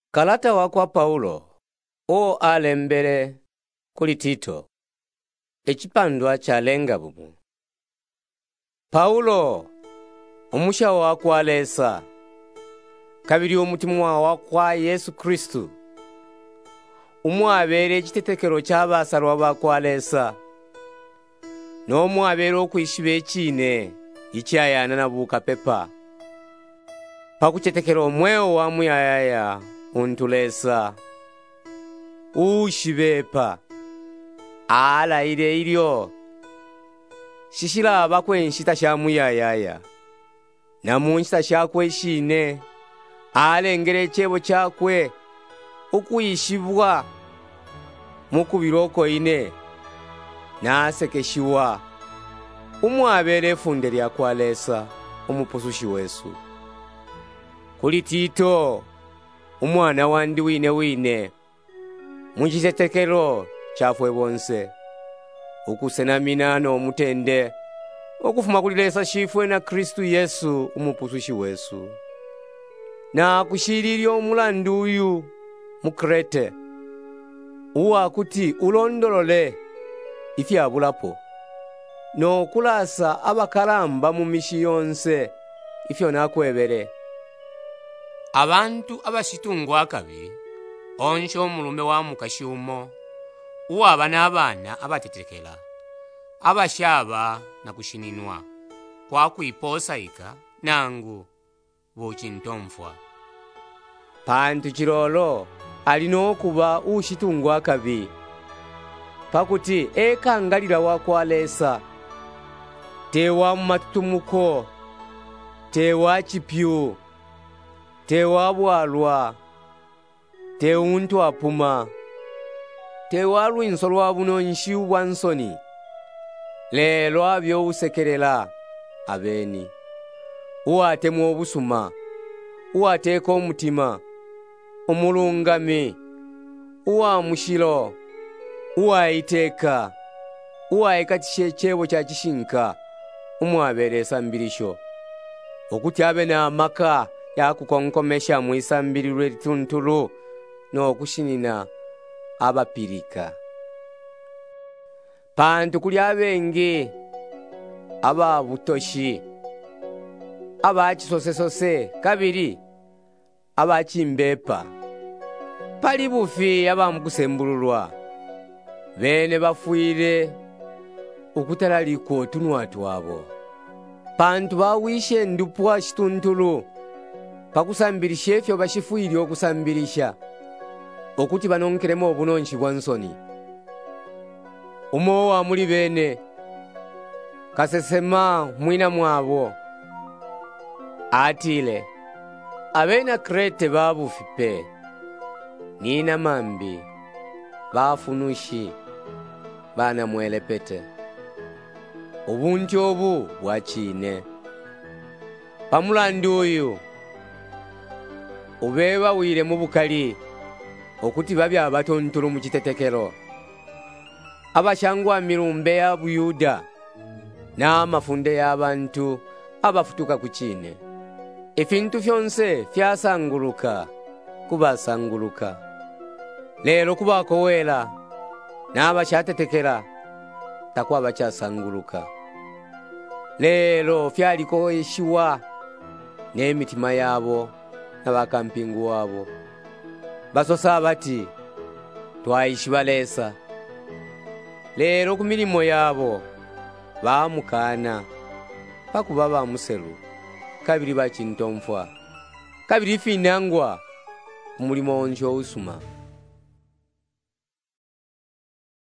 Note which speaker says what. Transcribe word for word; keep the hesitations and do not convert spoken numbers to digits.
Speaker 1: Kalata wakwa Paulo o alembere kuli Tito echipandwa chalenga bumu. Paulo omusha wakwa alesa kabiri omutima wakwa Yesu Kristu umwabere ekitetekero ky'abasalwa bakwa alesa n'omwabere okwishiba ekine ikyayana na buka pepa pakuchetekero omweo wa muyayaya untulesa ushibepa ala ile ilyo shishila bakwenshita sha muyayaya na munshita shakwe shine alengere chebo chakwe ukuyishibwa mukubiroko ine nasekeshiwa umwabere funde lya kwalesa umupusushi wesu kuli Tito umwana wandi wine wine munchitetekero chafwe bonse ukusenamina n'omutende okufuma kulilesa shifwe na Kristu Yesu umupusushi wesu na kushililya omulandu uyu mukrete uwa kuti ulondolole ifyabulapo no kulasa abakalamba mu mishi yonse ifyo nakwebere abantu abashitungwa akabi onsho omulume wa mukashumo uwaba n'abana abatetekela abashaba na kushininwa kwa kuiposaika nangu buchintomfwa pantu chilolo alino kuba ushitungwa akabi pakuti ekangalira wakwalesa tewa matutumuko tewa chipyu tewa bwalwa teuntu apuma tewa lwinso lwa bunonshi bwa nsoni lelo abyo usekelela abeni uwatemu obusuma uwateka omutima omulungami uwa mushilo uwaiteka uwaikatishe chebo cha chishinka umwaberesa mbilisho okuti abe na amaka yakukonkomesha mwisambirwe tuntulu no kushinina abapirika pantu kuli abenge aba butoshi abachisose kabiri abachimbepa pali bufi abamugusembululwa bene bafuire ukutalaliko tunwatu abo pantu bawishe ndupwa shituntulu pakusambilisha efyo bashifuiri okusambilisha okuti banonkeremo obunonshi bwa nsoni umo wa muli bene kasesema mwina mwabo atile abena Krete babufipe nina mambi bafunushi bana mwelepete obunti obu bwachine pamulandu uyu ubeba wile mu bukali okuti babya abatontulu mu kitetekero abashangwa mirumbe ya Buyuda na mafunde y'abantu abafutuka kuchine efintu fyonse fyasanguluka kubasanguluka lero kubakowela n'abashatetekera takwa bachasanguluka lero fyaliko eshiwa n'emitima yabo n'abakampingu wabo basosa bati twayishibalesa lero ku milimo yabo bamukana pakuba bamuselu kabiri bachintomfwa kabiri finangwa ku mulimo onjo usuma